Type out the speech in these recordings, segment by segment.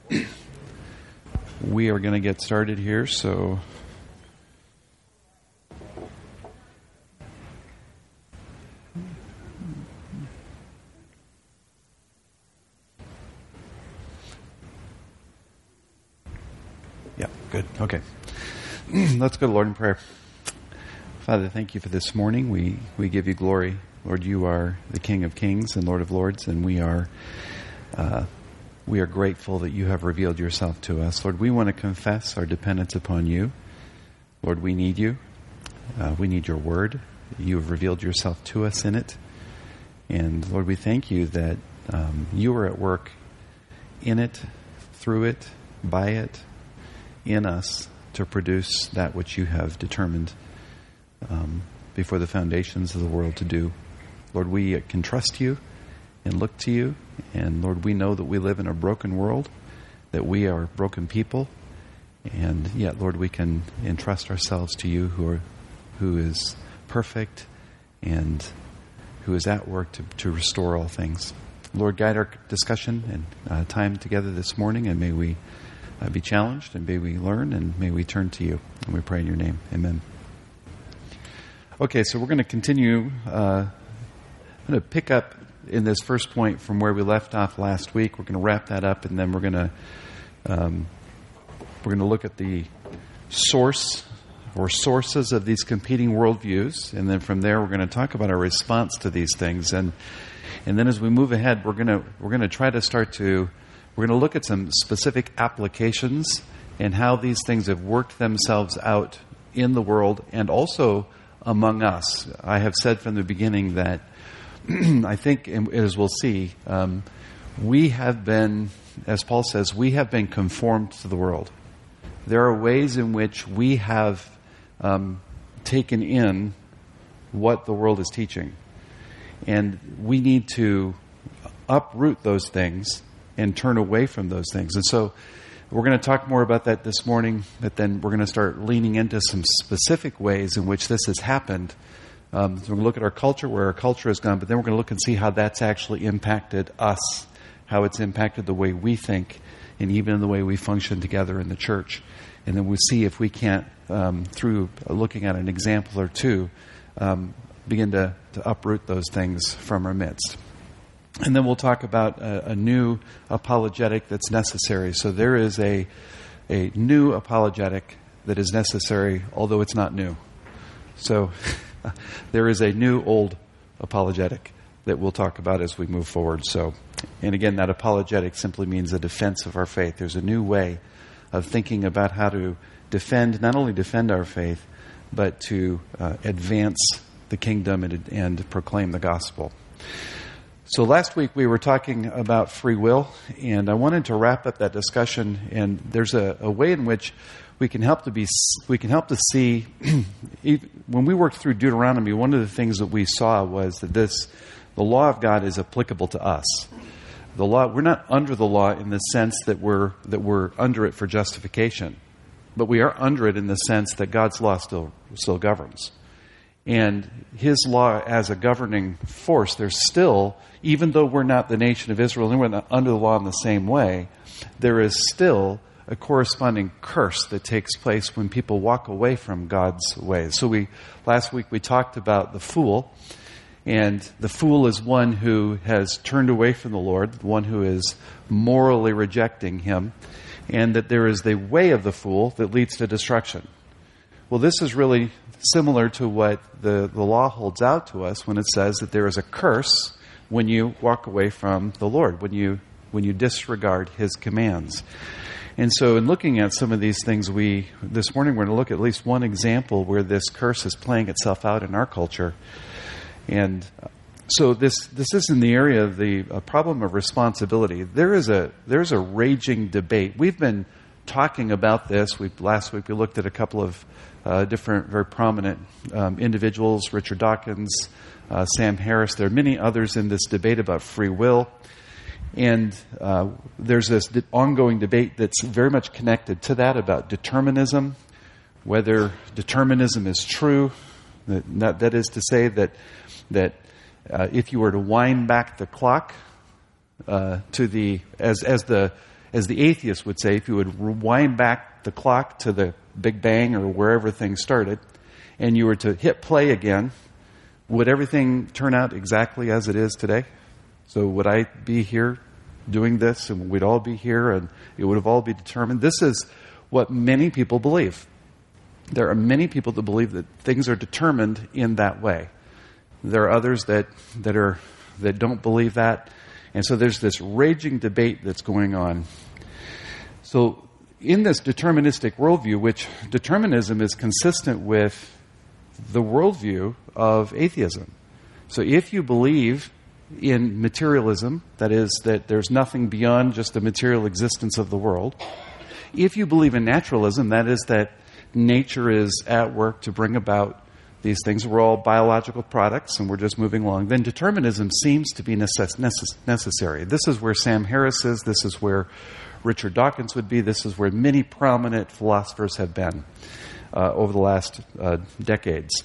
We are going to get started here, so yeah, good. Okay. Let's go to Lord in prayer. Father, thank you for this morning. We give you glory. Lord, you are the King of Kings and Lord of Lords, and we are grateful that you have revealed yourself to us. Lord, we want to confess our dependence upon you. Lord, we need you. We need your word. You have revealed yourself to us in it. And Lord, we thank you that you are at work in it, through it, by it, in us to produce that which you have determined before the foundations of the world to do. Lord, we can trust you and look to you. And Lord, we know that we live in a broken world, that we are broken people. And yet, Lord, we can entrust ourselves to you who is perfect and who is at work to restore all things. Lord, guide our discussion and time together this morning, and may we be challenged, and may we learn, and may we turn to you. And we pray in your name. Amen. Okay, so we're going to continue. I'm going to pick up in this first point from where we left off last week. We're going to wrap that up, and then we're going to look at the source or sources of these competing worldviews, and then from there we're going to talk about our response to these things. And then as we move ahead, we're going to try to we're going to look at some specific applications and how these things have worked themselves out in the world and also among us. I have said from the beginning that I think, as we'll see, we have been, as Paul says, we have been conformed to the world. There are ways in which we have taken in what the world is teaching. And we need to uproot those things and turn away from those things. And so we're going to talk more about that this morning, but then we're going to start leaning into some specific ways in which this has happened. So we're going to look at our culture, where our culture has gone, but then we're going to look and see how that's actually impacted us, how it's impacted the way we think, and even in the way we function together in the church. And then we'll see if we can't, through looking at an example or two, begin to uproot those things from our midst. And then we'll talk about a new apologetic that's necessary. So there is a new apologetic that is necessary, although it's not new. So there is a new old apologetic that we'll talk about as we move forward. So, and again, that apologetic simply means a defense of our faith. There's a new way of thinking about how to defend, not only defend our faith, but to advance the kingdom and proclaim the gospel. So last week we were talking about free will, and I wanted to wrap up that discussion. And there's a way in which we can help to see. When we worked through Deuteronomy, one of the things that we saw was that the law of God is applicable to us. The law, we're not under the law in the sense that we're under it for justification, but we are under it in the sense that God's law still governs. And his law as a governing force, there's still, even though we're not the nation of Israel and we're not under the law in the same way, there is still a corresponding curse that takes place when people walk away from God's ways. So last week we talked about the fool, and the fool is one who has turned away from the Lord, one who is morally rejecting him, and that there is the way of the fool that leads to destruction. Well, this is really similar to what the law holds out to us when it says that there is a curse when you walk away from the Lord, when you disregard his commands. And so in looking at some of these things, this morning we're going to look at least one example where this curse is playing itself out in our culture. And so this is in the area of the problem of responsibility. There's a raging debate. We've been talking about this. Last week we looked at a couple of different, very prominent individuals, Richard Dawkins, Sam Harris. There are many others in this debate about free will. And there's this ongoing debate that's very much connected to that about determinism, whether determinism is true. That is to say that if you were to wind back the clock as the as the atheist would say, if you would rewind back the clock to the Big Bang or wherever things started, and you were to hit play again, would everything turn out exactly as it is today? So would I be here doing this, and we'd all be here, and it would have all be determined? This is what many people believe. There are many people that believe that things are determined in that way. There are others that don't believe that. And so there's this raging debate that's going on. So in this deterministic worldview, which determinism is consistent with the worldview of atheism. So if you believe in materialism, that is, that there's nothing beyond just the material existence of the world, if you believe in naturalism, that is, that nature is at work to bring about these things, we're all biological products and we're just moving along, then determinism seems to be necessary. This is where Sam Harris is. This is where Richard Dawkins would be. This is where many prominent philosophers have been over the last decades.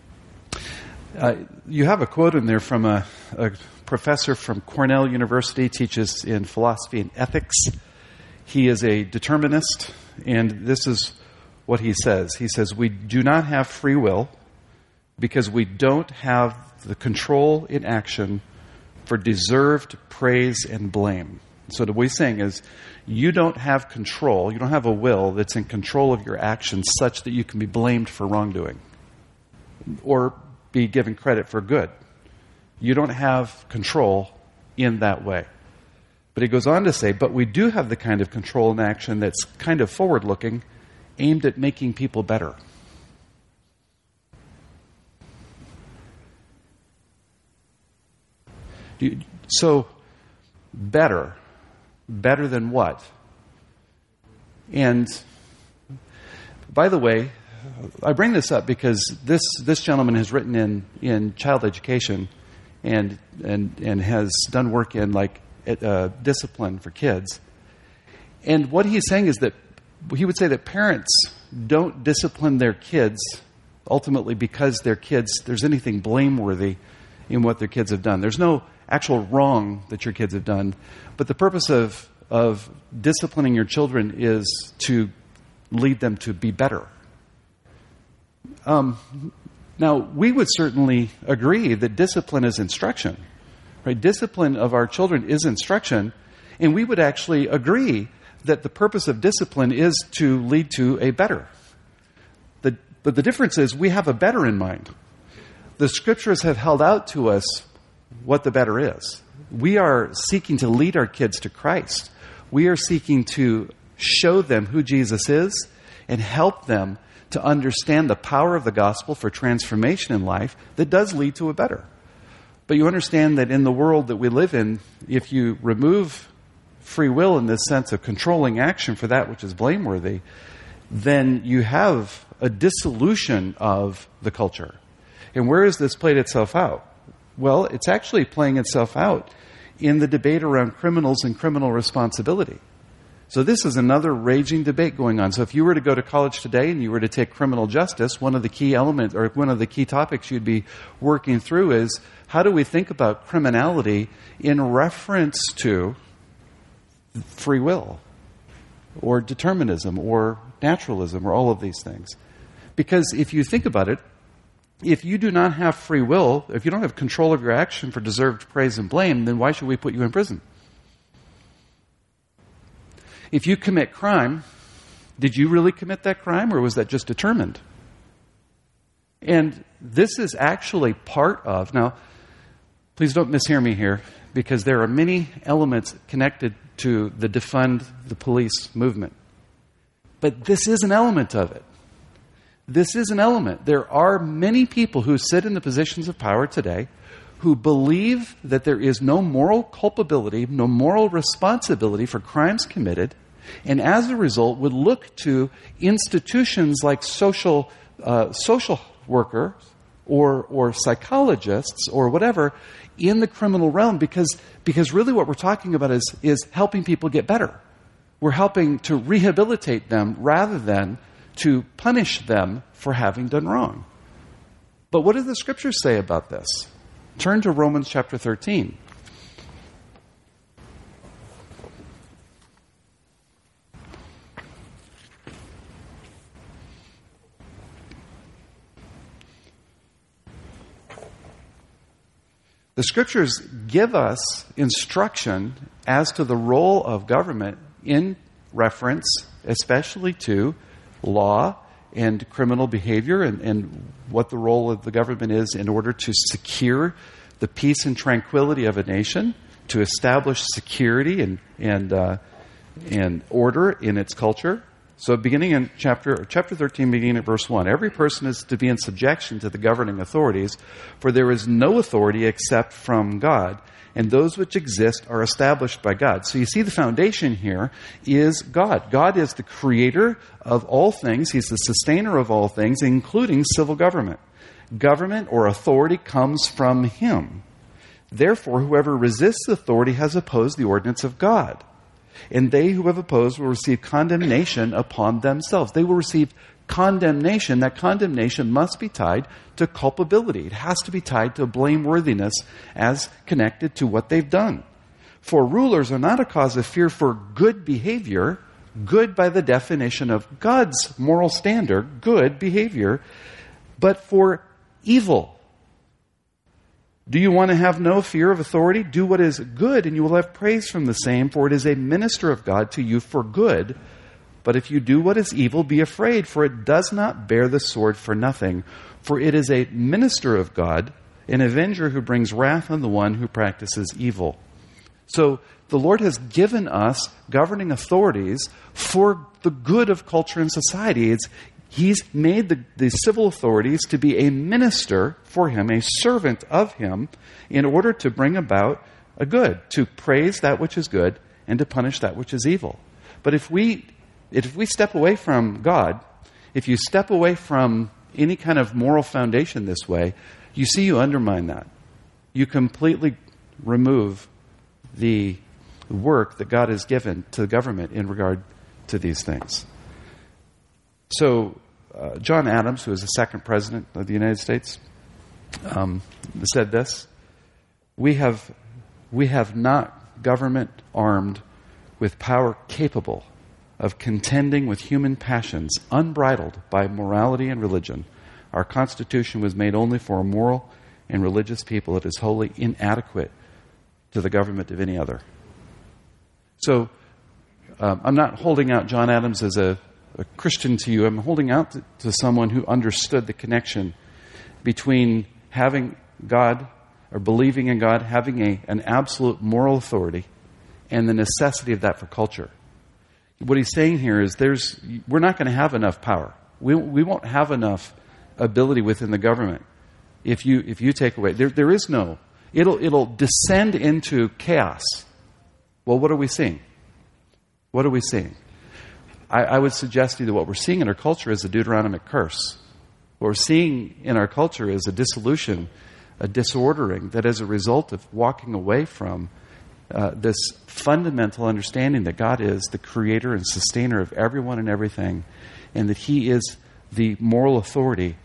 You have a quote in there from a professor from Cornell University, teaches in philosophy and ethics. He is a determinist, and this is what he says. He says, "We do not have free will because we don't have the control in action for deserved praise and blame." So what he's saying is, you don't have control, you don't have a will that's in control of your actions such that you can be blamed for wrongdoing or be given credit for good. You don't have control in that way. But he goes on to say, but we do have the kind of control in action that's kind of forward-looking, aimed at making people better. So, better than what? And by the way, I bring this up because this gentleman has written in child education and has done work in discipline for kids. And what he's saying is that he would say that parents don't discipline their kids ultimately because there's anything blameworthy in what their kids have done. There's no actual wrong that your kids have done, but the purpose of disciplining your children is to lead them to be better. Now, we would certainly agree that discipline is instruction, right? Discipline of our children is instruction, and we would actually agree that the purpose of discipline is to lead to a better. But the difference is we have a better in mind. The Scriptures have held out to us what the better is. We are seeking to lead our kids to Christ. We are seeking to show them who Jesus is and help them to understand the power of the gospel for transformation in life that does lead to a better. But you understand that in the world that we live in, if you remove free will in this sense of controlling action for that which is blameworthy, then you have a dissolution of the culture. And where has this played itself out? Well, it's actually playing itself out in the debate around criminals and criminal responsibility. So this is another raging debate going on. So if you were to go to college today and you were to take criminal justice, one of the key elements or one of the key topics you'd be working through is how do we think about criminality in reference to free will or determinism or naturalism or all of these things. Because if you think about it, if you do not have free will, if you don't have control of your action for deserved praise and blame, then why should we put you in prison? If you commit crime, did you really commit that crime or was that just determined? And this is actually part of, now, please don't mishear me here, because there are many elements connected to the defund the police movement. But this is an element of it. This is an element. There are many people who sit in the positions of power today who believe that there is no moral culpability, no moral responsibility for crimes committed, and as a result would look to institutions like social workers or psychologists or whatever in the criminal realm because really what we're talking about is helping people get better. We're helping to rehabilitate them rather than to punish them for having done wrong. But what do the Scriptures say about this? Turn to Romans chapter 13. The Scriptures give us instruction as to the role of government in reference especially to law and criminal behavior and what the role of the government is in order to secure the peace and tranquility of a nation, to establish security and order in its culture. So beginning in chapter 13, beginning at verse 1, every person is to be in subjection to the governing authorities, for there is no authority except from God, and those which exist are established by God. So you see the foundation here is God. God is the creator of all things. He's the sustainer of all things, including civil government. Government or authority comes from Him. Therefore, whoever resists authority has opposed the ordinance of God. And they who have opposed will receive condemnation upon themselves. They will receive condemnation. That condemnation must be tied to culpability. It has to be tied to blameworthiness as connected to what they've done. For rulers are not a cause of fear for good behavior, good by the definition of God's moral standard, good behavior, but for evil. Do you want to have no fear of authority? Do what is good, and you will have praise from the same, for it is a minister of God to you for good. But if you do what is evil, be afraid, for it does not bear the sword for nothing. For it is a minister of God, an avenger who brings wrath on the one who practices evil. So the Lord has given us governing authorities for the good of culture and society. He's made the civil authorities to be a minister for Him, a servant of Him, in order to bring about a good, to praise that which is good and to punish that which is evil. But if we step away from God, if you step away from any kind of moral foundation this way, you undermine that. You completely remove the work that God has given to the government in regard to these things. So, John Adams, who was the second president of the United States, said this: We have not government armed with power capable of contending with human passions, unbridled by morality and religion. Our Constitution was made only for a moral and religious people. It is wholly inadequate to the government of any other. So, I'm not holding out John Adams as a Christian to you. I'm holding out to someone who understood the connection between having God, or believing in God, having an absolute moral authority, and the necessity of that for culture. What he's saying here is we're not going to have enough power. We won't have enough ability within the government if you take away. There is no. It'll descend into chaos. Well, what are we seeing? What are we seeing? I would suggest to you that what we're seeing in our culture is a Deuteronomic curse. What we're seeing in our culture is a dissolution, a disordering that is a result of walking away from this fundamental understanding that God is the creator and sustainer of everyone and everything, and that He is the moral authority.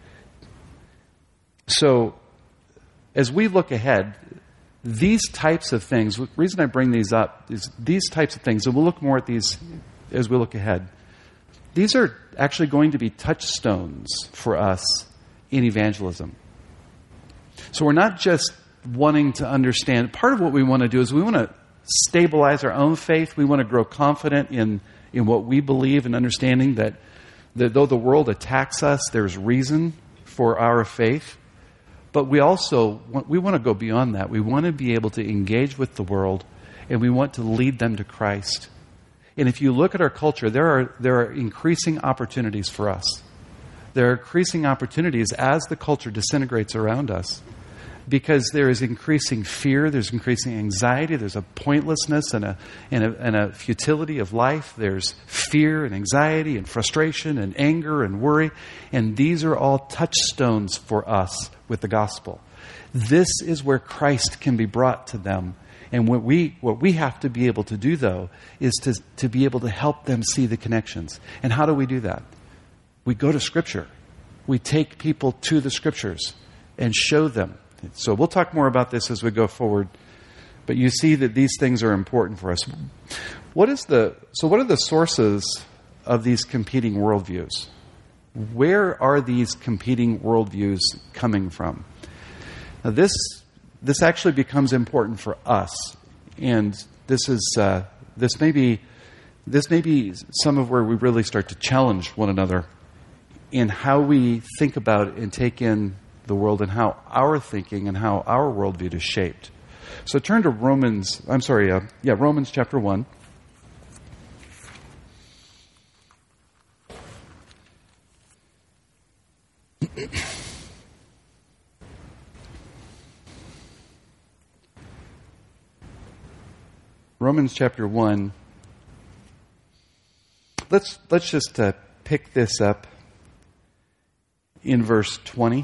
So, as we look ahead, these types of things, the reason I bring these up is these types of things, and we'll look more at these as we look ahead. These are actually going to be touchstones for us in evangelism. So we're not just wanting to understand. Part of what we want to do is we want to stabilize our own faith. We want to grow confident in what we believe and understanding that though the world attacks us, there's reason for our faith. But we also want to go beyond that. We want to be able to engage with the world, and we want to lead them to Christ. And if you look at our culture, there are increasing opportunities for us. There are increasing opportunities as the culture disintegrates around us, because there is increasing fear, there's increasing anxiety, there's a pointlessness and a futility of life. There's fear and anxiety and frustration and anger and worry, and these are all touchstones for us with the gospel. This is where Christ can be brought to them. And what we have to be able to do, though, is to be able to help them see the connections. And how do we do that? We go to Scripture. We take people to the Scriptures and show them. So we'll talk more about this as we go forward. But you see that these things are important for us. What are the sources of these competing worldviews? Where are these competing worldviews coming from? Now, this actually becomes important for us. And this may be some of where we really start to challenge one another in how we think about and take in the world and how our thinking and how our worldview is shaped. So turn to Romans chapter 1. Romans chapter 1. Let's just pick this up in verse 20.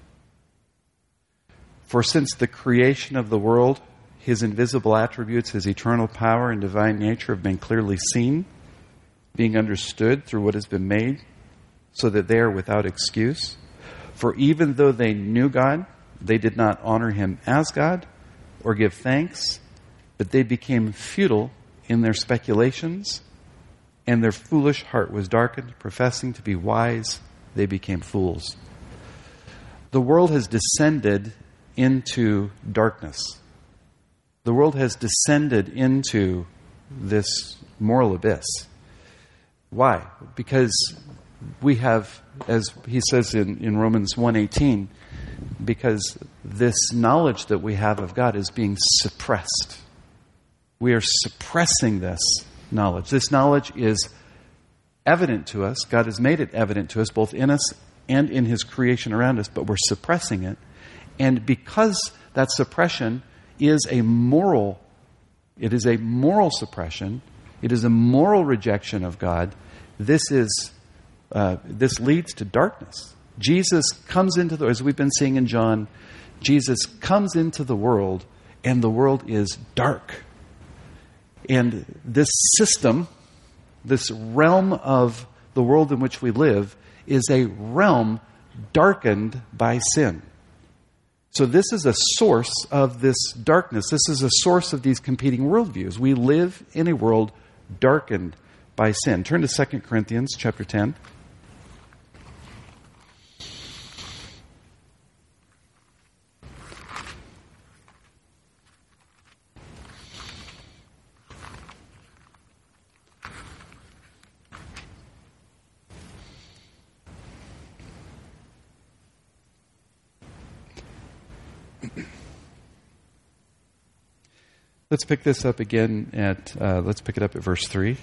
For since the creation of the world, his invisible attributes, his eternal power and divine nature have been clearly seen, being understood through what has been made, so that they are without excuse. For even though they knew God, they did not honor him as God or give thanks, but they became futile in their speculations, and their foolish heart was darkened. Professing to be wise, they became fools. The world has descended into darkness. The world has descended into this moral abyss. Why? Because we have, as he says in Romans 1:18, because this knowledge that we have of God is being suppressed. We are suppressing this knowledge. This knowledge is evident to us. God has made it evident to us, both in us and in his creation around us, but we're suppressing it. And because that suppression is a moral suppression, it is a moral rejection of God, this leads to darkness. Jesus comes into as we've been seeing in John, Jesus comes into the world, and the world is dark. And this system, this realm of the world in which we live, is a realm darkened by sin. So this is a source of this darkness. This is a source of these competing worldviews. We live in a world darkened by sin. Turn to 2 Corinthians chapter 10. Let's pick this up again let's pick it up at verse 3.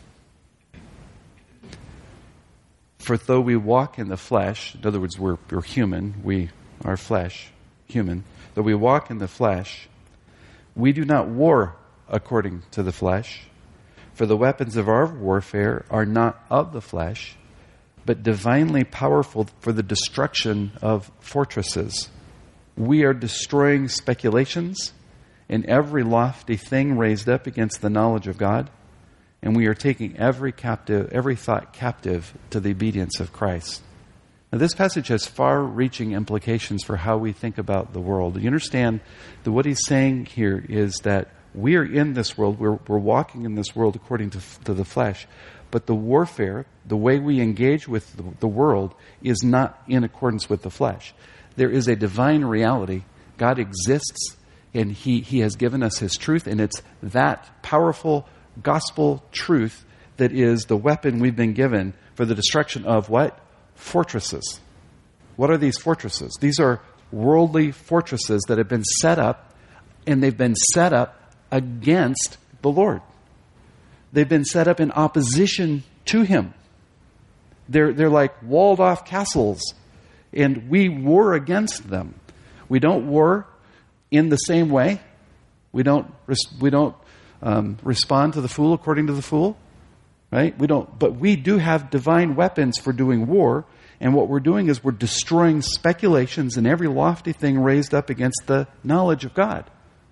For though we walk in the flesh, in other words, we're human, we are flesh, human. Though we walk in the flesh, we do not war according to the flesh. For the weapons of our warfare are not of the flesh, but divinely powerful for the destruction of fortresses. We are destroying speculations and every lofty thing raised up against the knowledge of God, and we are taking every thought captive to the obedience of Christ. Now, this passage has far-reaching implications for how we think about the world. You understand that what he's saying here is that we are in this world, we're walking in this world according to the flesh, but the warfare, the way we engage with the world, is not in accordance with the flesh. There is a divine reality. God exists, and He has given us His truth, and it's that powerful gospel truth that is the weapon we've been given for the destruction of what? Fortresses. What are these fortresses? These are worldly fortresses that have been set up, and they've been set up against the Lord. They've been set up in opposition to Him. They're like walled-off castles, and we war against them. We don't war in the same way. We don't respond to the fool according to the fool, right? We don't. But we do have divine weapons for doing war, and what we're doing is we're destroying speculations and every lofty thing raised up against the knowledge of God.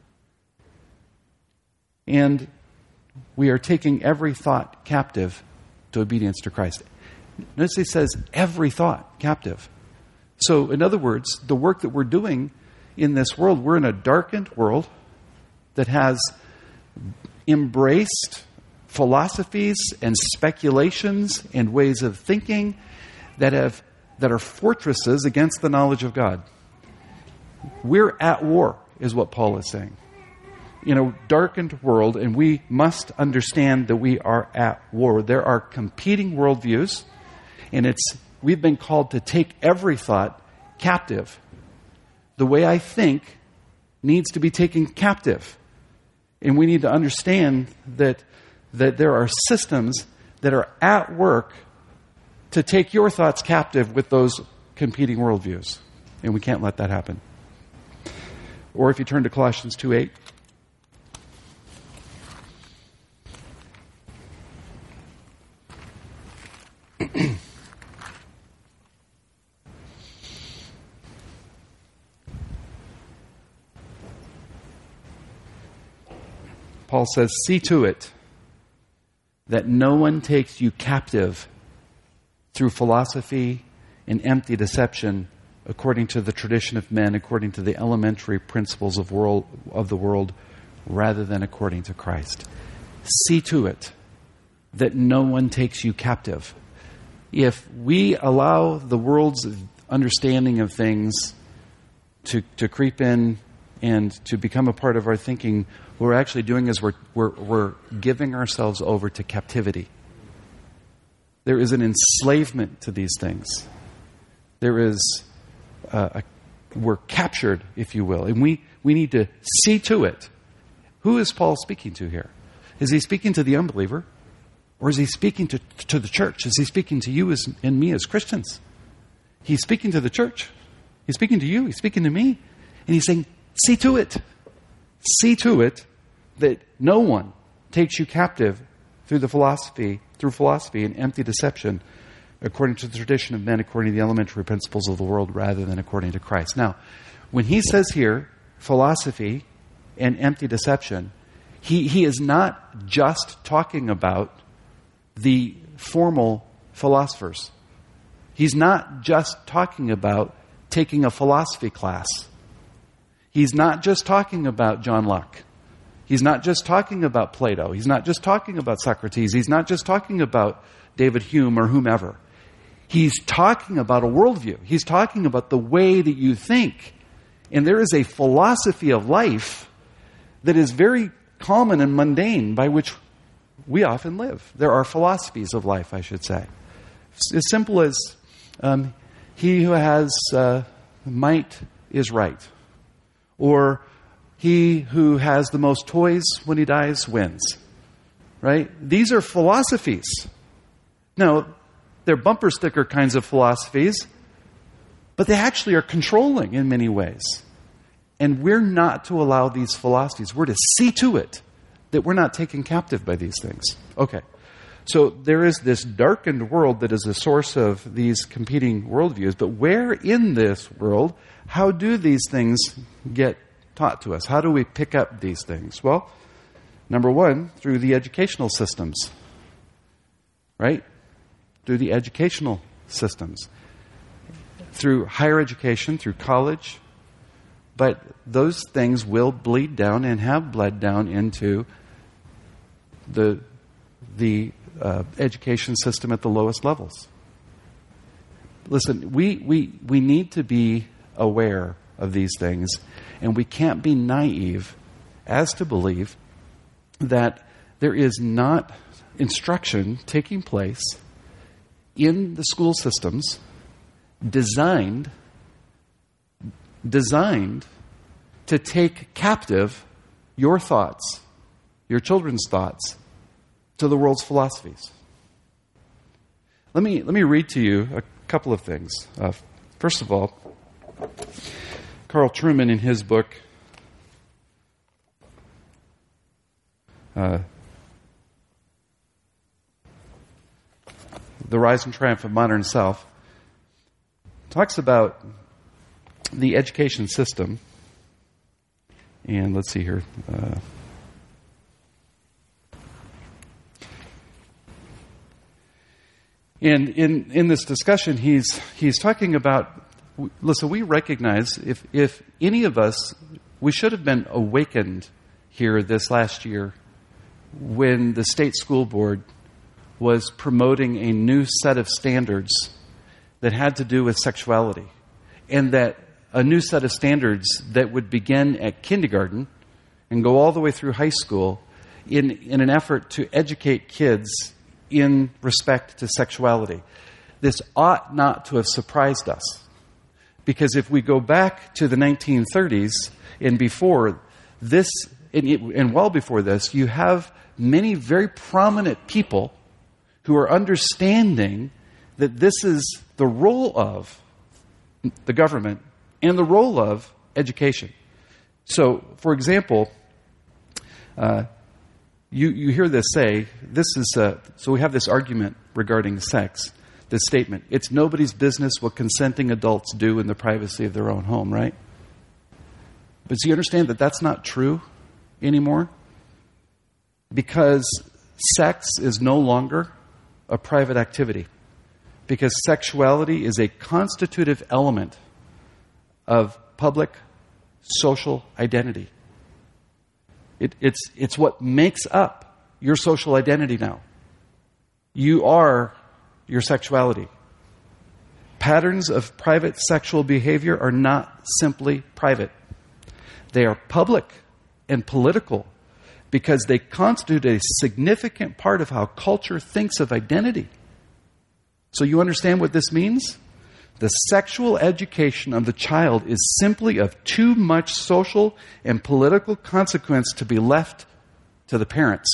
And we are taking every thought captive to obedience to Christ. Notice he says every thought captive. So, in other words, the work that we're doing in this world, we're in a darkened world that has embraced philosophies and speculations and ways of thinking that are fortresses against the knowledge of God. We're at war. is what Paul is saying. In a darkened world, and we must understand that we are at war. There are competing worldviews, and we've been called to take every thought captive. The way I think needs to be taken captive. And we need to understand that there are systems that are at work to take your thoughts captive with those competing worldviews. And we can't let that happen. Or if you turn to Colossians 2:8. Paul says, "See to it that no one takes you captive through philosophy and empty deception, according to the tradition of men, according to the elementary principles of the world, rather than according to Christ." See to it that no one takes you captive. If we allow the world's understanding of things to creep in and to become a part of our thinking, what we're actually doing is we're giving ourselves over to captivity. There is an enslavement to these things. There is we're captured, if you will, and we need to see to it. Who is Paul speaking to here? Is he speaking to the unbeliever? Or is he speaking to the church? Is he speaking to you and me as Christians? He's speaking to the church. He's speaking to you. He's speaking to me. And he's saying, see to it. See to it that no one takes you captive through philosophy and empty deception, according to the tradition of men, according to the elementary principles of the world, rather than according to Christ. Now, when he says here, philosophy and empty deception, he is not just talking about the formal philosophers. He's not just talking about taking a philosophy class. He's not just talking about John Locke. He's not just talking about Plato. He's not just talking about Socrates. He's not just talking about David Hume or whomever. He's talking about a worldview. He's talking about the way that you think. And there is a philosophy of life that is very common and mundane by which we often live. There are philosophies of life, I should say. It's as simple as he who has might is right. Or he who has the most toys when he dies wins. Right? These are philosophies. Now, they're bumper sticker kinds of philosophies, but they actually are controlling in many ways. And we're not to allow these philosophies. We're to see to it that we're not taken captive by these things. Okay. So there is this darkened world that is the source of these competing worldviews. But where in this world, how do these things get taught to us? How do we pick up these things? Well, number one, through the educational systems. Right? Through the educational systems. Through higher education, through college. But those things will bleed down and have bled down into the education system at the lowest levels. Listen, we need to be aware of these things, and we can't be naive as to believe that there is not instruction taking place in the school systems designed to take captive your thoughts, your children's thoughts, to the world's philosophies. Let me read to you a couple of things. First of all, Carl Trueman, in his book, The Rise and Triumph of Modern Self, talks about the education system. And let's see here. And in this discussion, he's talking about, listen, we recognize if any of us, we should have been awakened here this last year when the state school board was promoting a new set of standards that had to do with sexuality. And that a new set of standards that would begin at kindergarten and go all the way through high school in an effort to educate kids in respect to sexuality. This ought not to have surprised us. Because if we go back to the 1930s and before this, and well before this, you have many very prominent people who are understanding that this is the role of the government and the role of education. So, for example, you hear this say, so we have this argument regarding sex, this statement, it's nobody's business what consenting adults do in the privacy of their own home, right? But do you understand that that's not true anymore? Because sex is no longer a private activity. Because sexuality is a constitutive element of public social identity. It's what makes up your social identity now. You are your sexuality. Patterns of private sexual behavior are not simply private. They are public and political because they constitute a significant part of how culture thinks of identity. So you understand what this means? The sexual education of the child is simply of too much social and political consequence to be left to the parents.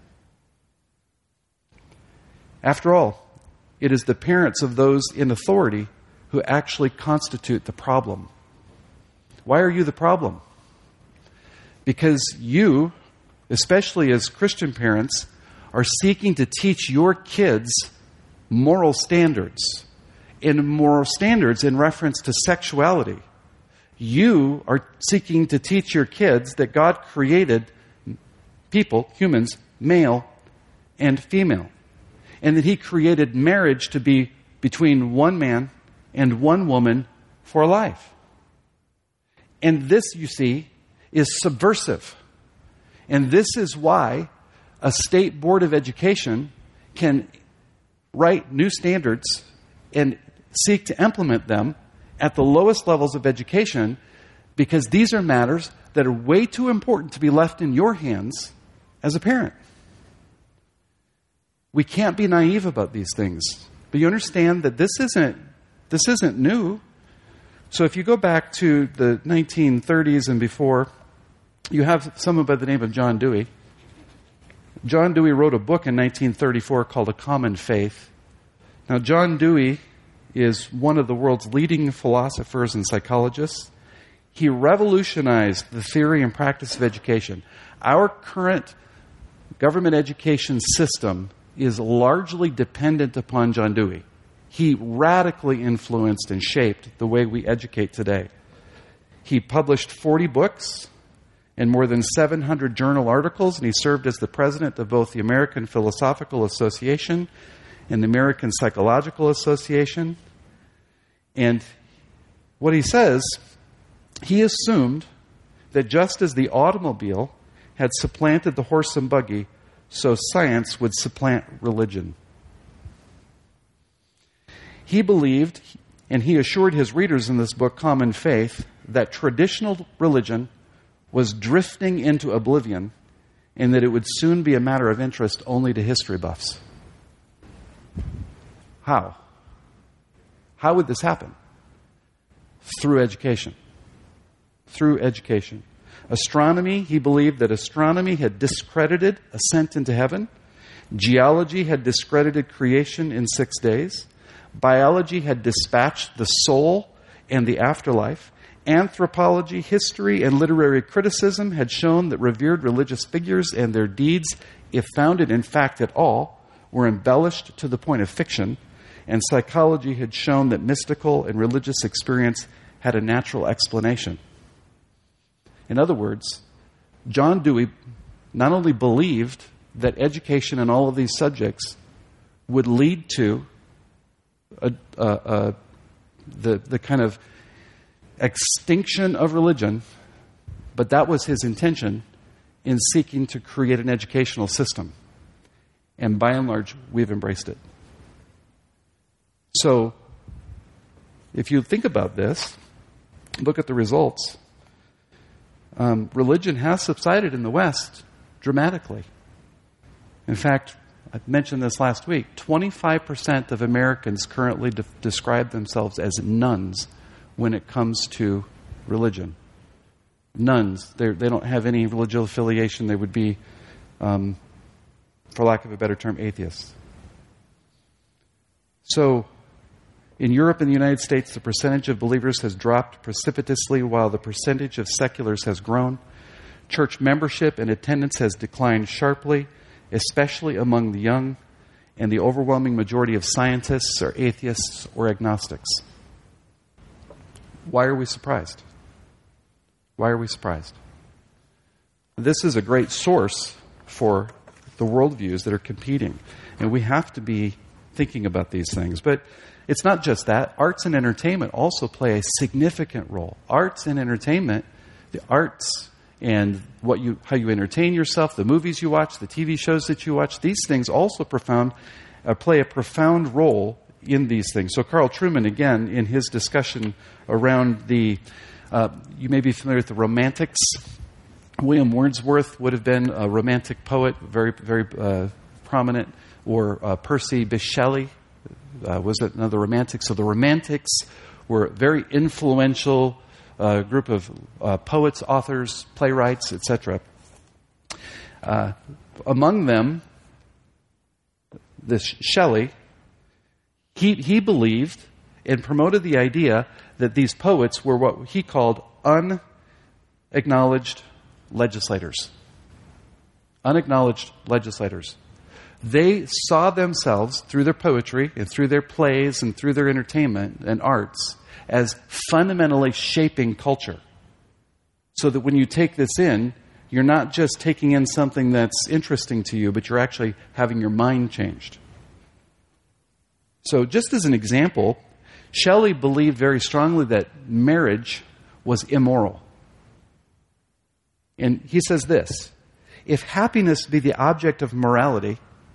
After all, it is the parents of those in authority who actually constitute the problem. Why are you the problem? Because you, especially as Christian parents, are seeking to teach your kids moral standards. In moral standards in reference to sexuality. You are seeking to teach your kids that God created people, humans, male and female. And that He created marriage to be between one man and one woman for life. And this, you see, is subversive. And this is why a state board of education can write new standards and seek to implement them at the lowest levels of education, because these are matters that are way too important to be left in your hands as a parent. We can't be naive about these things. But you understand that this isn't new. So if you go back to the 1930s and before, you have someone by the name of John Dewey. John Dewey wrote a book in 1934 called A Common Faith. Now, John Dewey is one of the world's leading philosophers and psychologists. He revolutionized the theory and practice of education. Our current government education system is largely dependent upon John Dewey. He radically influenced and shaped the way we educate today. He published 40 books and more than 700 journal articles, and he served as the president of both the American Philosophical Association and the American Psychological Association. And what he says, he assumed that just as the automobile had supplanted the horse and buggy, so science would supplant religion. He believed, and he assured his readers in this book, Common Faith, that traditional religion was drifting into oblivion and that it would soon be a matter of interest only to history buffs. How? How would this happen? Through education. Through education. Astronomy, he believed that astronomy had discredited ascent into heaven. Geology had discredited creation in 6 days. Biology had dispatched the soul and the afterlife. Anthropology, history, and literary criticism had shown that revered religious figures and their deeds, if founded in fact at all, were embellished to the point of fiction. And psychology had shown that mystical and religious experience had a natural explanation. In other words, John Dewey not only believed that education in all of these subjects would lead to the kind of extinction of religion, but that was his intention in seeking to create an educational system. And by and large, we've embraced it. So, if you think about this, look at the results. Religion has subsided in the West dramatically. In fact, I mentioned this last week, 25% of Americans currently describe themselves as nuns when it comes to religion. Nuns. They don't have any religious affiliation. They would be, for lack of a better term, atheists. So, in Europe and the United States, the percentage of believers has dropped precipitously while the percentage of seculars has grown. Church membership and attendance has declined sharply, especially among the young, and the overwhelming majority of scientists are atheists or agnostics. Why are we surprised? Why are we surprised? This is a great source for the worldviews that are competing, and we have to be thinking about these things. But it's not just that. Arts and entertainment also play a significant role. Arts and entertainment, the arts and how you entertain yourself, the movies you watch, the TV shows that you watch, these things also play a profound role in these things. So Carl Trueman, again, in his discussion around you may be familiar with the Romantics. William Wordsworth would have been a Romantic poet, very, very prominent, or Percy Bysshe Shelley was another Romantic. So the Romantics were a very influential group of poets, authors, playwrights, etc. Among them, this Shelley, he believed and promoted the idea that these poets were what he called unacknowledged legislators. Unacknowledged legislators. They saw themselves through their poetry and through their plays and through their entertainment and arts as fundamentally shaping culture. So that when you take this in, you're not just taking in something that's interesting to you, but you're actually having your mind changed. So just as an example, Shelley believed very strongly that marriage was immoral. And he says this: if happiness be the object of morality,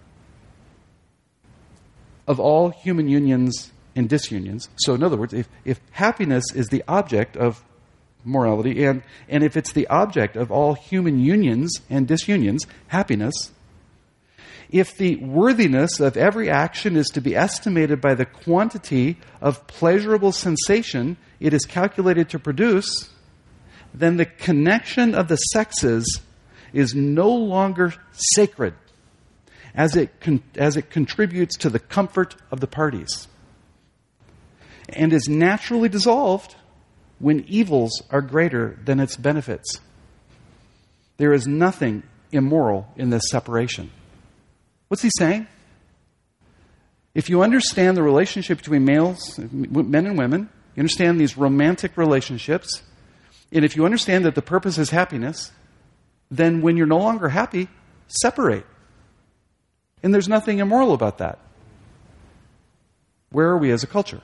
of all human unions and disunions, so in other words, if happiness is the object of morality, and if it's the object of all human unions and disunions, happiness, if the worthiness of every action is to be estimated by the quantity of pleasurable sensation it is calculated to produce, then the connection of the sexes is no longer sacred, as it contributes to the comfort of the parties, and is naturally dissolved when evils are greater than its benefits. There is nothing immoral in this separation. What's he saying? If you understand the relationship between males, men and women, you understand these romantic relationships, and if you understand that the purpose is happiness, then when you're no longer happy, separate. And there's nothing immoral about that. Where are we as a culture?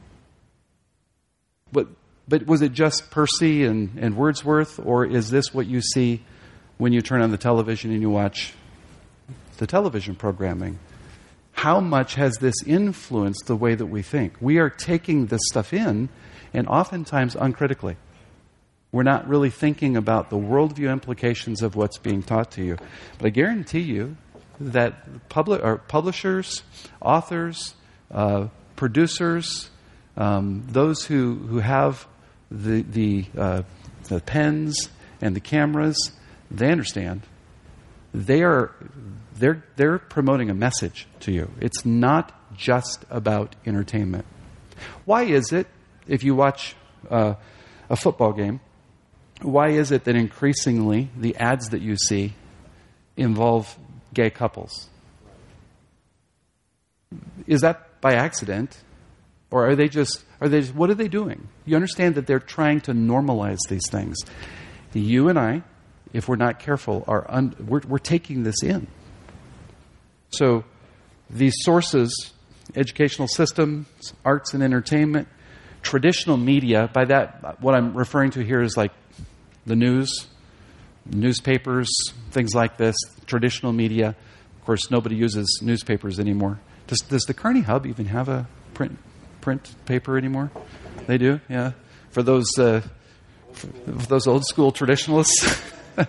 But was it just Percy and Wordsworth, or is this what you see when you turn on the television and you watch the television programming? How much has this influenced the way that we think? We are taking this stuff in, and oftentimes uncritically. We're not really thinking about the worldview implications of what's being taught to you. But I guarantee you that publishers, authors, producers, those who have the pens and the cameras, they understand. They're promoting a message to you. It's not just about entertainment. Why is it, if you watch a football game, why is it that increasingly the ads that you see involve gay couples? Is that by accident? Or are they just, what are they doing? You understand that they're trying to normalize these things. You and I, if we're not careful, we're taking this in. So these sources, educational systems, arts and entertainment, traditional media, by that, what I'm referring to here is like the news, newspapers, things like this, traditional media. Of course, nobody uses newspapers anymore. Does the Kearney Hub even have a print paper anymore? They do, yeah. For those those old school traditionalists.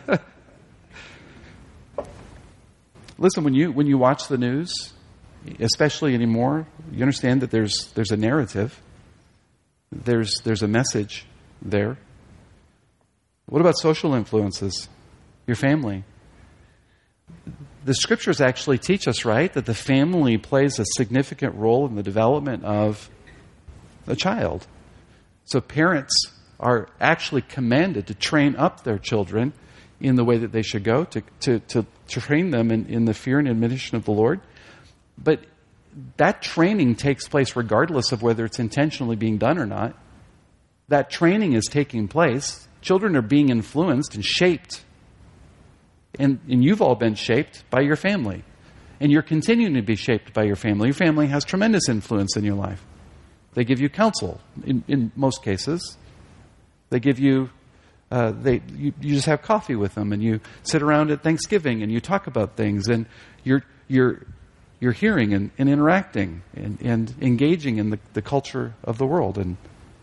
Listen, when you watch the news, especially anymore, you understand that there's a narrative. There's a message there. What about social influences? Your family. The scriptures actually teach us, right, that the family plays a significant role in the development of a child. So parents are actually commanded to train up their children in the way that they should go, to train them in the fear and admonition of the Lord. But that training takes place regardless of whether it's intentionally being done or not. That training is taking place. Children are being influenced and shaped. And you've all been shaped by your family. And you're continuing to be shaped by your family. Your family has tremendous influence in your life. They give you counsel, in most cases. They give you, you just have coffee with them, and you sit around at Thanksgiving, and you talk about things, and you're hearing and interacting and engaging in the culture of the world. And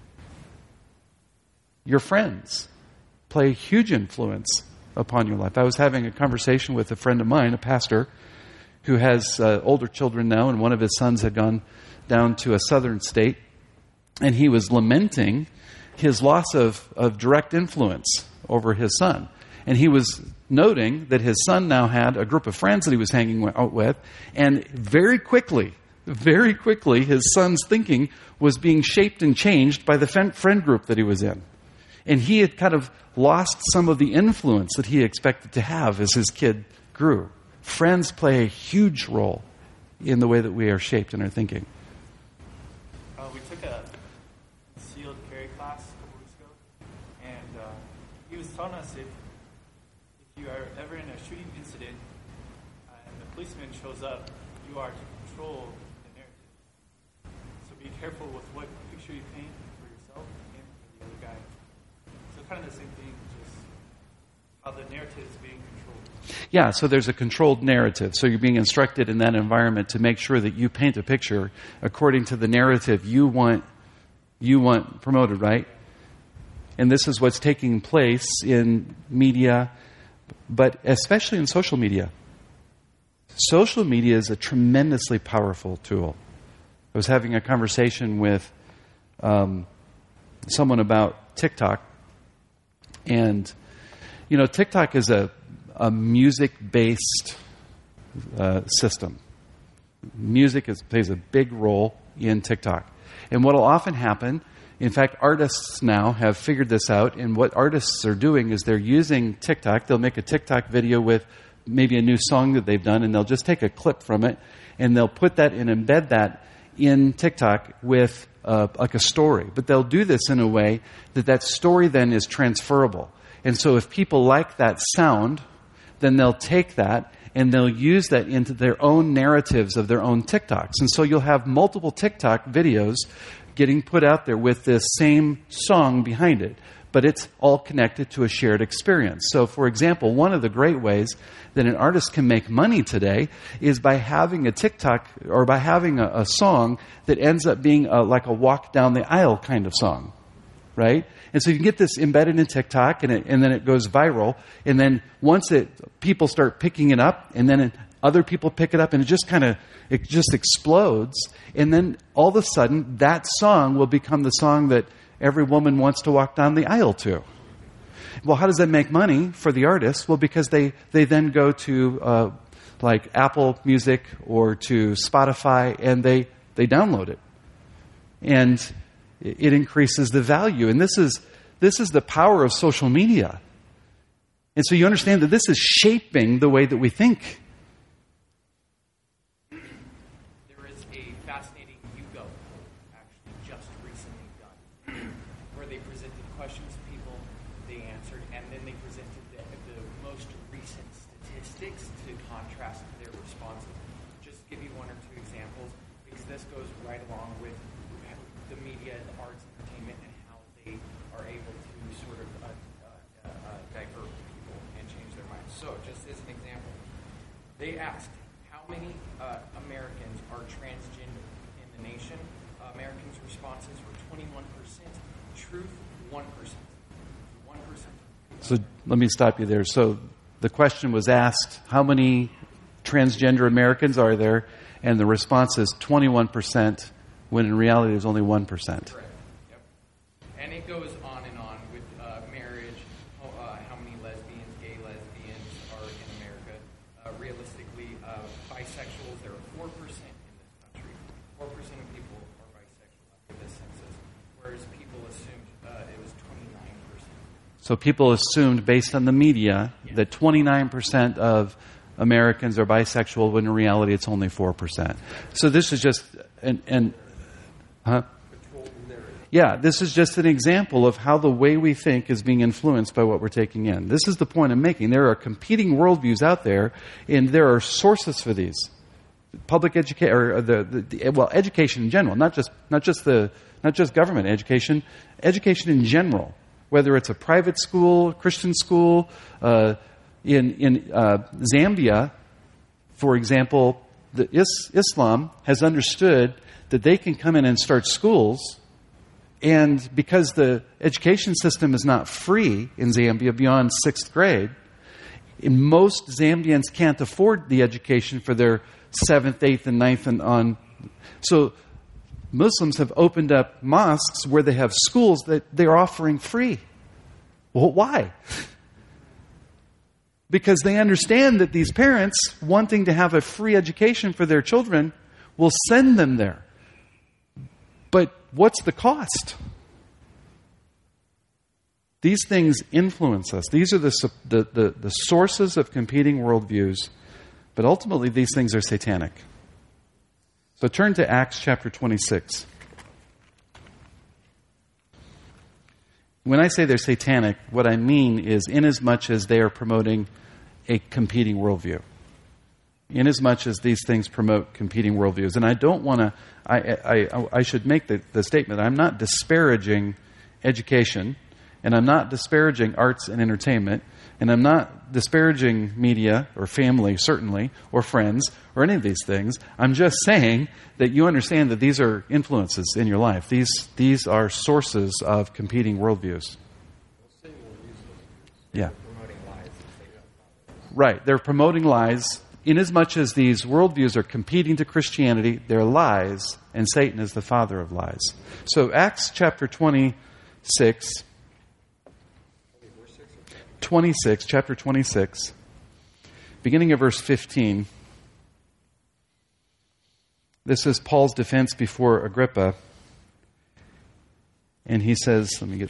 your friends play a huge influence upon your life. I was having a conversation with a friend of mine, a pastor, who has older children now, and one of his sons had gone down to a southern state, and he was lamenting his loss of direct influence over his son. And he was noting that his son now had a group of friends that he was hanging out with, and very quickly, his son's thinking was being shaped and changed by the friend group that he was in. And he had kind of lost some of the influence that he expected to have as his kid grew. Friends play a huge role in the way that we are shaped in our thinking. We took a concealed carry class a couple weeks ago, and he was telling us if you are ever in a shooting incident and the policeman shows up, you are to control the narrative. So be careful with what picture you paint for yourself and for the other guy. So kind of the same thing, just how the narrative is being controlled. Yeah, so there's a controlled narrative. So you're being instructed in that environment to make sure that you paint a picture according to the narrative you want promoted, right? And this is what's taking place in media, but especially in social media. Social media is a tremendously powerful tool. I was having a conversation with someone about TikTok. And, you know, TikTok is a music-based system. Music plays a big role in TikTok. And what will often happen, in fact, artists now have figured this out, and what artists are doing is they're using TikTok. They'll make a TikTok video with maybe a new song that they've done, and they'll just take a clip from it, and they'll put that and embed that in TikTok with like a story. But they'll do this in a way that story then is transferable. And so if people like that sound, then they'll take that and they'll use that into their own narratives of their own TikToks. And so you'll have multiple TikTok videos getting put out there with this same song behind it, but it's all connected to a shared experience. So, for example, one of the great ways that an artist can make money today is by having a TikTok or by having a song that ends up being like a walk down the aisle kind of song, right? And so you can get this embedded in TikTok, and then it goes viral, and then once people start picking it up, and then other people pick it up, and it just explodes, and then all of a sudden that song will become the song that every woman wants to walk down the aisle to. Well, how does that make money for the artist? Well, because they then go to like Apple Music or to Spotify, and they download it, and it increases the value. And this is the power of social media. And so you understand that this is shaping the way that we think. There is a fascinating YouGov, actually just recently done, where they presented questions to people, they answered, and then they presented the most recent statistics to contrast their responses. Just give you one or two examples, because this goes right along with the media, the arts, entertainment, and how they are able to sort of divert people and change their minds. So, just as an example, they asked, how many Americans are transgender in the nation? Americans' responses were 21%, truth 1%. So let me stop you there. So the question was asked, how many transgender Americans are there? And the response is 21%, when in reality there's only 1%. Correct. Yep. And it goes on and on with marriage, how many lesbians, gay lesbians are in America. Realistically, bisexuals, there are 4% in this country. 4% of people are bisexual after this census, whereas people assumed it was 29%. So people assumed, based on the media, that 29% of Americans are bisexual, when in reality it's only 4%. So this is just this is just an example of how the way we think is being influenced by what we're taking in. This is the point I'm making. There are competing worldviews out there, and there are sources for these. Public education, or education in general, not just government education in general. Whether it's a private school, Christian school, in Zambia, for example, Islam has understood that they can come in and start schools, and because the education system is not free in Zambia beyond 6th grade, and most Zambians can't afford the education for their 7th, 8th, and 9th and on. So Muslims have opened up mosques where they have schools that they're offering free. Well, why? Because they understand that these parents, wanting to have a free education for their children, will send them there. But what's the cost? These things influence us. These are the sources of competing worldviews, but ultimately these things are satanic. So turn to Acts chapter 26. When I say they're satanic, what I mean is inasmuch as they are promoting a competing worldview. Inasmuch as these things promote competing worldviews. And I don't want to, I should make the statement, I'm not disparaging education, and I'm not disparaging arts and entertainment, and I'm not disparaging media or family, certainly, or friends, or any of these things. I'm just saying that you understand that these are influences in your life. These are sources of competing worldviews. Yeah. Right. They're promoting lies. Inasmuch as these worldviews are competing to Christianity, they're lies, and Satan is the father of lies. So Acts chapter 26, chapter 26, beginning of verse 15. This is Paul's defense before Agrippa. And he says,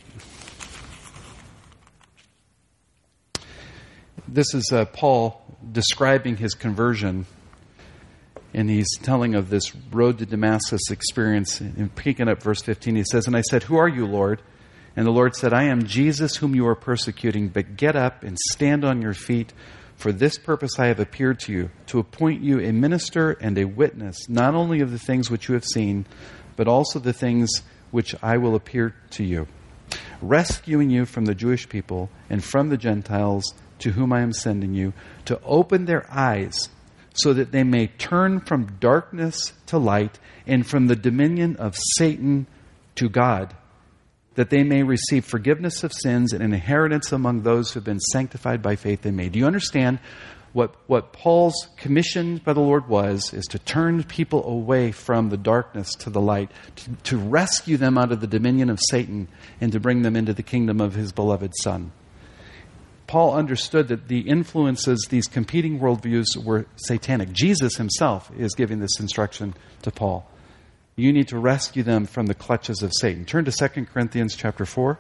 this is Paul describing his conversion. And he's telling of this road to Damascus experience. And picking up verse 15, he says, "And I said, 'Who are you, Lord?' And the Lord said, 'I am Jesus whom you are persecuting, but get up and stand on your feet. For this purpose I have appeared to you, to appoint you a minister and a witness, not only of the things which you have seen, but also the things which I will appear to you, rescuing you from the Jewish people and from the Gentiles to whom I am sending you, to open their eyes so that they may turn from darkness to light and from the dominion of Satan to God, that they may receive forgiveness of sins and an inheritance among those who have been sanctified by faith in me.'" Do you understand what Paul's commission by the Lord is to turn people away from the darkness to the light, to rescue them out of the dominion of Satan and to bring them into the kingdom of his beloved Son. Paul understood that the influences, these competing worldviews, were satanic. Jesus himself is giving this instruction to Paul. You need to rescue them from the clutches of Satan. Turn to 2 Corinthians chapter 4.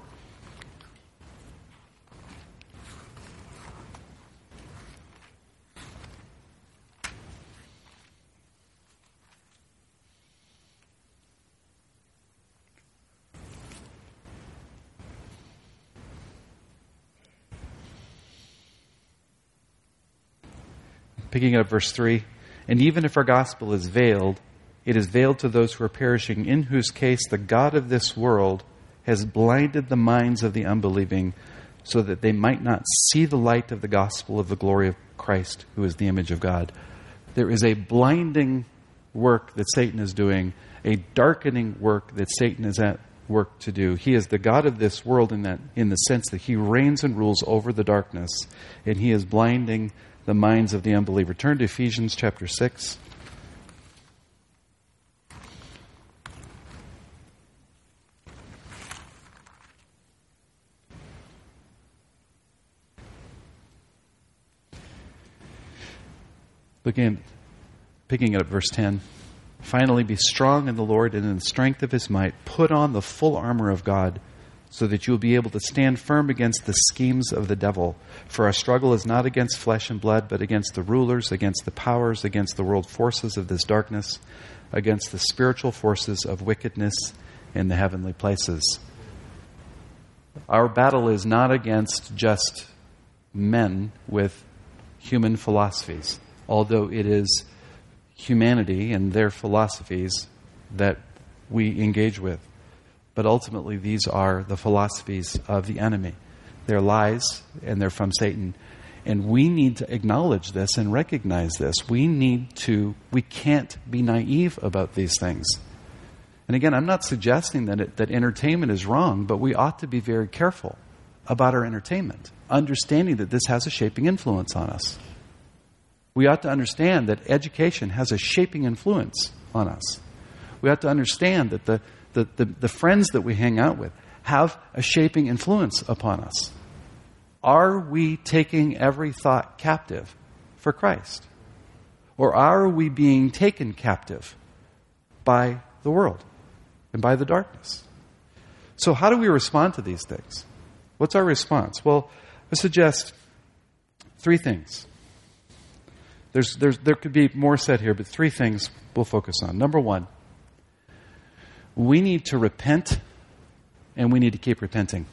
Picking up verse 3. "And even if our gospel is veiled, it is veiled to those who are perishing, in whose case the God of this world has blinded the minds of the unbelieving, so that they might not see the light of the gospel of the glory of Christ, who is the image of God." There is a blinding work that Satan is doing, a darkening work that Satan is work to do. He is the God of this world in the sense that he reigns and rules over the darkness, and he is blinding the minds of the unbeliever. Turn to Ephesians chapter 6. Again, picking it up verse 10. Finally, be strong in the Lord and in the strength of his might. Put on the full armor of God so that you will be able to stand firm against the schemes of the devil. For our struggle is not against flesh and blood, but against the rulers, against the powers, against the world forces of this darkness, against the spiritual forces of wickedness in the heavenly places. Our battle is not against just men with human philosophies, although it is humanity and their philosophies that we engage with. But ultimately, these are the philosophies of the enemy. They're lies, and they're from Satan. And we need to acknowledge this and recognize this. We can't be naive about these things. And again, I'm not suggesting that entertainment is wrong, but we ought to be very careful about our entertainment, understanding that this has a shaping influence on us. We ought to understand that education has a shaping influence on us. We ought to understand that the friends that we hang out with have a shaping influence upon us. Are we taking every thought captive for Christ? Or are we being taken captive by the world and by the darkness? So how do we respond to these things? What's our response? Well, I suggest 3 things. There could be more said here, but 3 things we'll focus on. Number 1, we need to repent, and we need to keep repenting.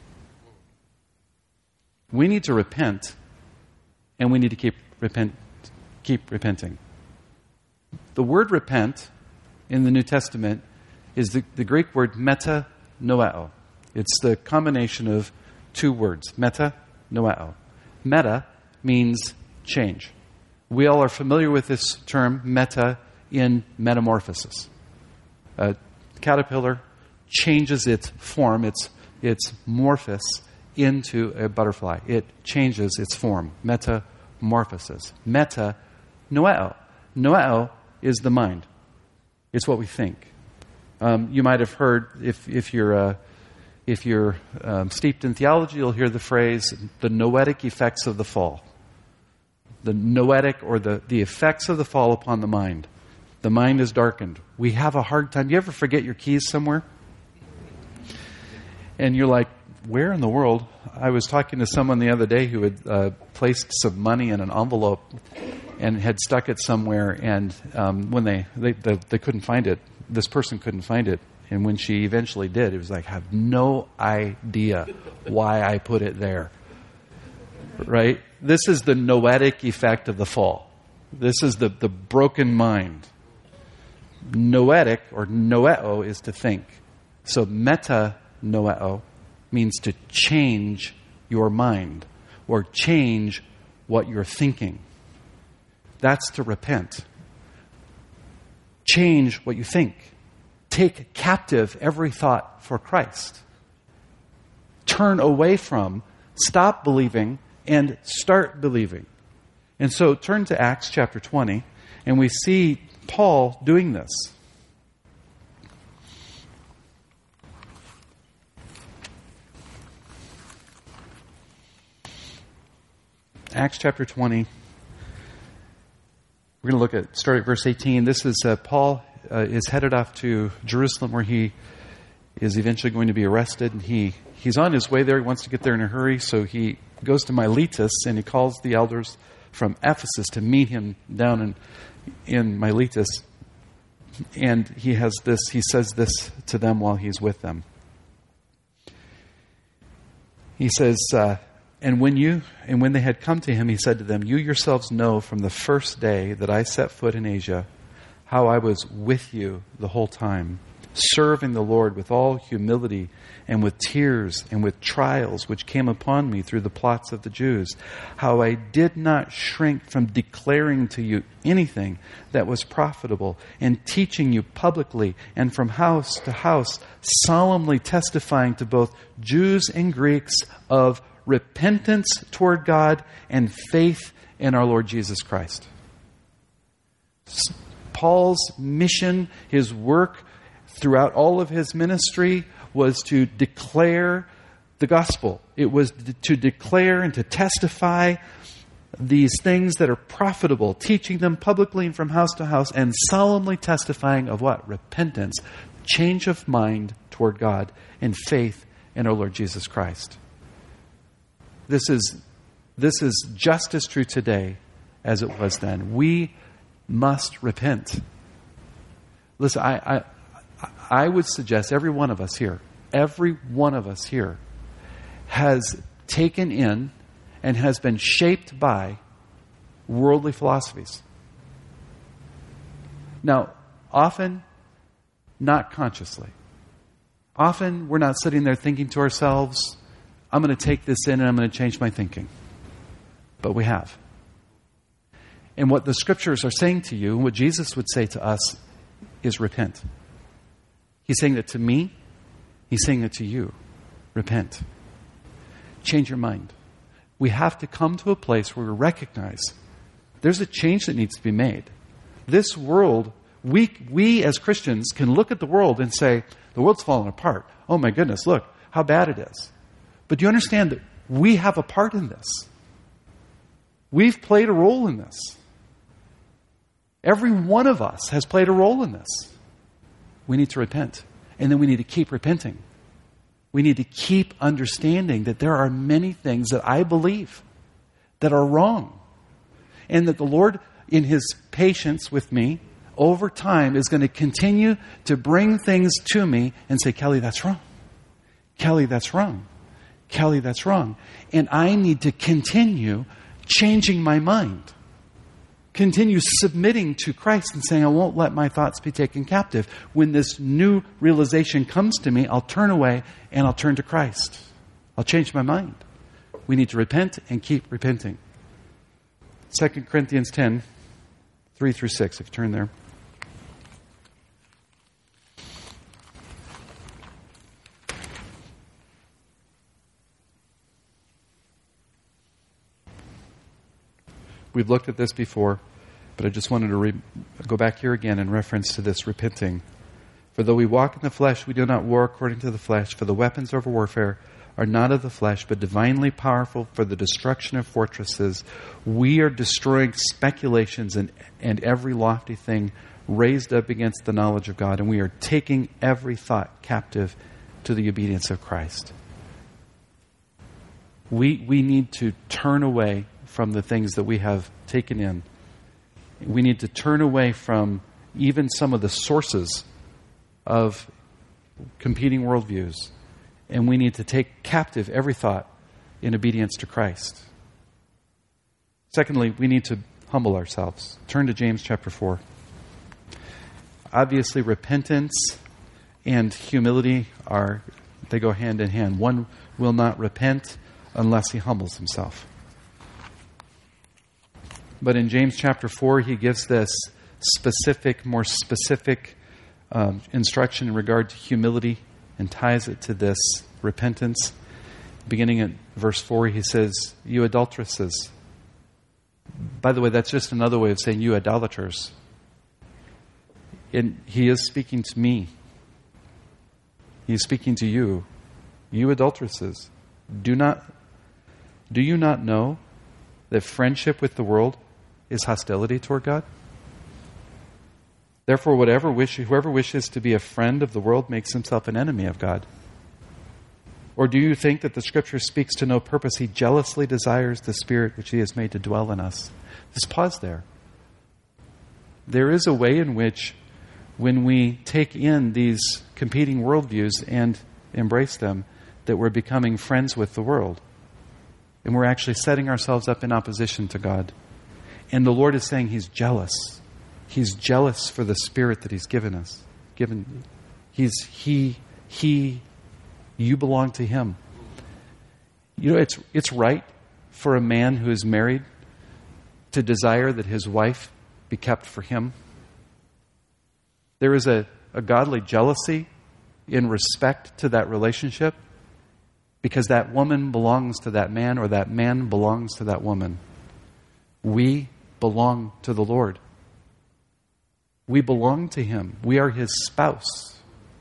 We need to repent, and we need to keep repenting. The word repent in the New Testament is the Greek word metanoeo. It's the combination of 2 words, meta, noeo. Meta means change. We all are familiar with this term, meta, in metamorphosis. A caterpillar changes its form, its morphos, into a butterfly. It changes its form. Metamorphosis. Meta, noeo. Noeo is the mind. It's what we think. You might have heard, if you're steeped in theology, you'll hear the phrase, the noetic effects of the fall. The noetic, or the effects of the fall upon the mind. The mind is darkened. We have a hard time. You ever forget your keys somewhere? And you're like, where in the world? I was talking to someone the other day who had placed some money in an envelope and had stuck it somewhere, and when they couldn't find it, this person couldn't find it. And when she eventually did, it was like, I have no idea why I put it there. Right? This is the noetic effect of the fall. This is the broken mind. Noetic, or noeo, is to think. So meta-noeo means to change your mind or change what you're thinking. That's to repent. Change what you think. Take captive every thought for Christ. Turn away from, stop believing, and start believing. And so turn to Acts chapter 20, and we see Paul doing this. Acts chapter 20. We're going to start at verse 18. This is Paul is headed off to Jerusalem, where he is eventually going to be arrested. And he's on his way there. He wants to get there in a hurry, so he goes to Miletus, and he calls the elders from Ephesus to meet him down in Miletus. And he says this to them while he's with them. He says, And when they had come to him, he said to them, you yourselves know from the first day that I set foot in Asia how I was with you the whole time, serving the Lord with all humility and with tears and with trials which came upon me through the plots of the Jews, how I did not shrink from declaring to you anything that was profitable, and teaching you publicly and from house to house, solemnly testifying to both Jews and Greeks of repentance toward God and faith in our Lord Jesus Christ. Paul's mission, his work throughout all of his ministry, was to declare the gospel. It was to declare and to testify these things that are profitable, teaching them publicly and from house to house, and solemnly testifying of what? Repentance, change of mind toward God, and faith in our Lord Jesus Christ. This is just as true today as it was then. We must repent. Listen, I would suggest every one of us here has taken in and has been shaped by worldly philosophies. Now, often not consciously. Often we're not sitting there thinking to ourselves, I'm going to take this in and I'm going to change my thinking. But we have. And what the Scriptures are saying to you, and what Jesus would say to us, is repent. He's saying that to me. He's saying that to you. Repent. Change your mind. We have to come to a place where we recognize there's a change that needs to be made. This world, we as Christians can look at the world and say, the world's falling apart. Oh my goodness, look how bad it is. But do you understand that we have a part in this? We've played a role in this. Every one of us has played a role in this. We need to repent. And then we need to keep repenting. We need to keep understanding that there are many things that I believe that are wrong. And that the Lord, in His patience with me, over time is going to continue to bring things to me and say, Kelly, that's wrong. Kelly, that's wrong. Kelly, that's wrong. And I need to continue changing my mind. Continue submitting to Christ and saying, I won't let my thoughts be taken captive. When this new realization comes to me, I'll turn away and I'll turn to Christ. I'll change my mind. We need to repent and keep repenting. 2 Corinthians 10, 3 through 6, if you turn there. We've looked at this before, but I just wanted to go back here again in reference to this repenting. For though we walk in the flesh, we do not war according to the flesh. For the weapons of our warfare are not of the flesh, but divinely powerful for the destruction of fortresses. We are destroying speculations and every lofty thing raised up against the knowledge of God, and we are taking every thought captive to the obedience of Christ. We need to turn away from the things that we have taken in. We need to turn away from even some of the sources of competing worldviews. And we need to take captive every thought in obedience to Christ. Secondly, we need to humble ourselves. Turn to James chapter 4. Obviously, repentance and humility they go hand in hand. One will not repent unless he humbles himself. But in James chapter 4, he gives this more specific instruction in regard to humility and ties it to this repentance. Beginning at verse 4, he says, you adulteresses. By the way, that's just another way of saying you idolaters. And he is speaking to me. He is speaking to you. You adulteresses. Do you not know that friendship with the world is hostility toward God? Therefore, whoever wishes to be a friend of the world makes himself an enemy of God. Or do you think that the Scripture speaks to no purpose? He jealously desires the Spirit which He has made to dwell in us. Just pause there. There is a way in which, when we take in these competing worldviews and embrace them, that we're becoming friends with the world. And we're actually setting ourselves up in opposition to God. And the Lord is saying He's jealous. He's jealous for the Spirit that He's given us. You belong to Him. You know, it's right for a man who is married to desire that his wife be kept for him. There is a godly jealousy in respect to that relationship because that woman belongs to that man or that man belongs to that woman. We belong to the Lord. We belong to Him. We are His spouse.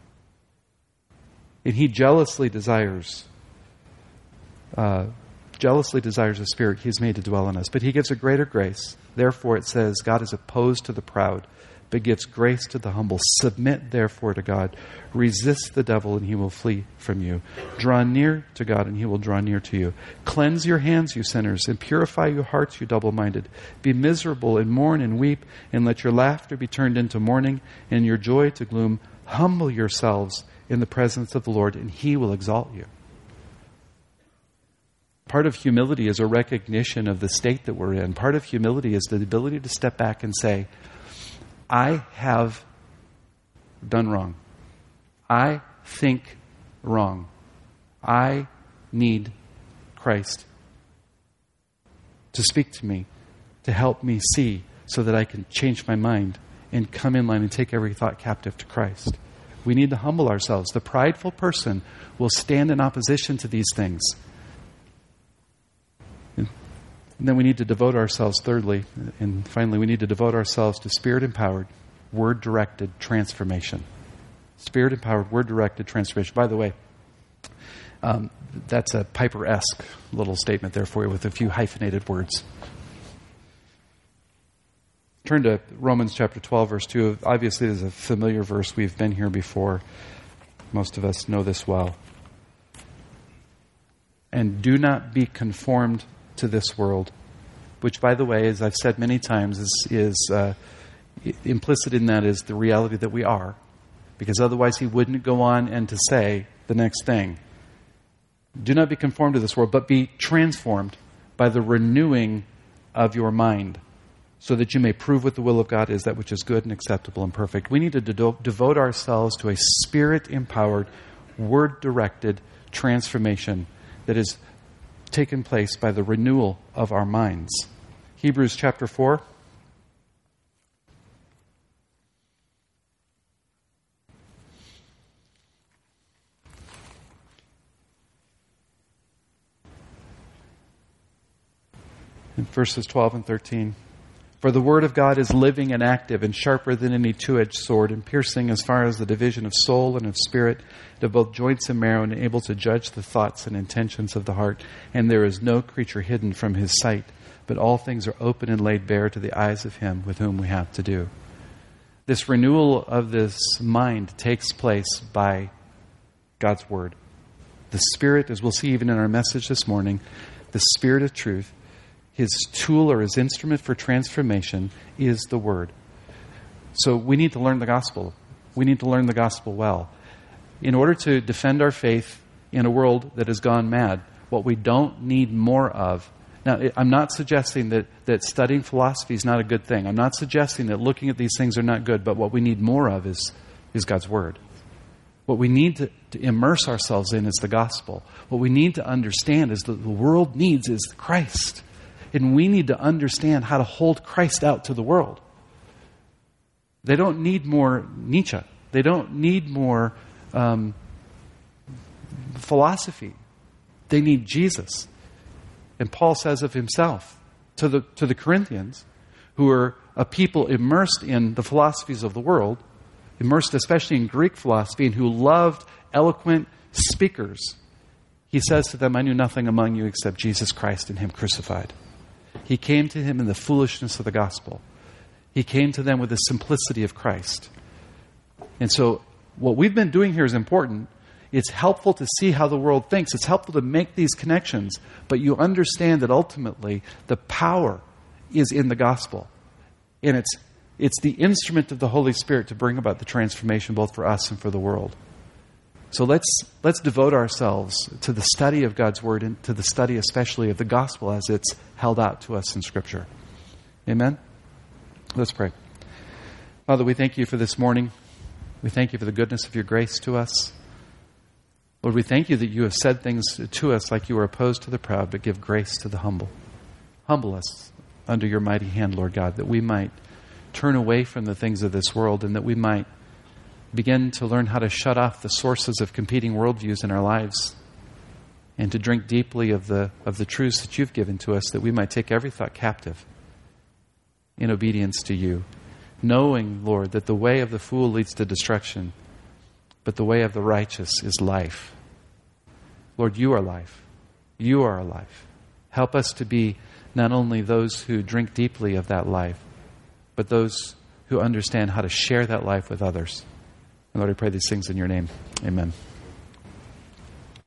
And He jealously desires the Spirit He has made to dwell in us. But He gives a greater grace. Therefore, it says, God is opposed to the proud, but gives grace to the humble. Submit, therefore, to God. Resist the devil, and he will flee from you. Draw near to God, and He will draw near to you. Cleanse your hands, you sinners, and purify your hearts, you double-minded. Be miserable, and mourn, and weep, and let your laughter be turned into mourning, and your joy to gloom. Humble yourselves in the presence of the Lord, and He will exalt you. Part of humility is a recognition of the state that we're in. Part of humility is the ability to step back and say, I have done wrong. I think wrong. I need Christ to speak to me, to help me see so that I can change my mind and come in line and take every thought captive to Christ. We need to humble ourselves. The prideful person will stand in opposition to these things. And then we need to devote ourselves, thirdly, and finally, we need to devote ourselves to Spirit-empowered, Word-directed transformation. Spirit-empowered, Word-directed transformation. By the way, that's a Piper-esque little statement there for you with a few hyphenated words. Turn to Romans chapter 12, verse 2. Obviously, this is a familiar verse. We've been here before. Most of us know this well. And do not be conformed to this world, which, by the way, as I've said many times, is implicit in that is the reality that we are, because otherwise He wouldn't go on and to say the next thing. Do not be conformed to this world, but be transformed by the renewing of your mind, so that you may prove what the will of God is, that which is good and acceptable and perfect. We need to devote ourselves to a Spirit-empowered, Word-directed transformation that is taken place by the renewal of our minds. Hebrews chapter 4. In verses 12 and 13. For the word of God is living and active and sharper than any two-edged sword, and piercing as far as the division of soul and of spirit, to both joints and marrow, and able to judge the thoughts and intentions of the heart. And there is no creature hidden from His sight, but all things are open and laid bare to the eyes of Him with whom we have to do. This renewal of this mind takes place by God's Word. The Spirit, as we'll see even in our message this morning, the Spirit of truth, His tool or His instrument for transformation is the Word. So we need to learn the gospel. We need to learn the gospel well. In order to defend our faith in a world that has gone mad, what we don't need more of. Now, I'm not suggesting that studying philosophy is not a good thing. I'm not suggesting that looking at these things are not good, but what we need more of is God's Word. What we need to immerse ourselves in is the gospel. What we need to understand is that the world needs is Christ. And we need to understand how to hold Christ out to the world. They don't need more Nietzsche. They don't need more philosophy. They need Jesus. And Paul says of himself to the Corinthians, who are a people immersed in the philosophies of the world, immersed especially in Greek philosophy, and who loved eloquent speakers, he says to them, I knew nothing among you except Jesus Christ and Him crucified. He came to him in the foolishness of the gospel. He came to them with the simplicity of Christ. And so what we've been doing here is important. It's helpful to see how the world thinks. It's helpful to make these connections. But you understand that ultimately the power is in the gospel. And it's the instrument of the Holy Spirit to bring about the transformation both for us and for the world. So let's devote ourselves to the study of God's Word and to the study especially of the gospel as it's held out to us in Scripture. Amen? Let's pray. Father, we thank You for this morning. We thank you for the goodness of your grace to us. Lord, we thank you that you have said things to us like you are opposed to the proud, but give grace to the humble. Humble us under your mighty hand, Lord God, that we might turn away from the things of this world and that we might begin to learn how to shut off the sources of competing worldviews in our lives and to drink deeply of the truths that you've given to us, that we might take every thought captive in obedience to you, knowing, Lord, that the way of the fool leads to destruction, but the way of the righteous is life. Lord, you are life. You are our life. Help us to be not only those who drink deeply of that life, but those who understand how to share that life with others. And Lord, I pray these things in your name. Amen.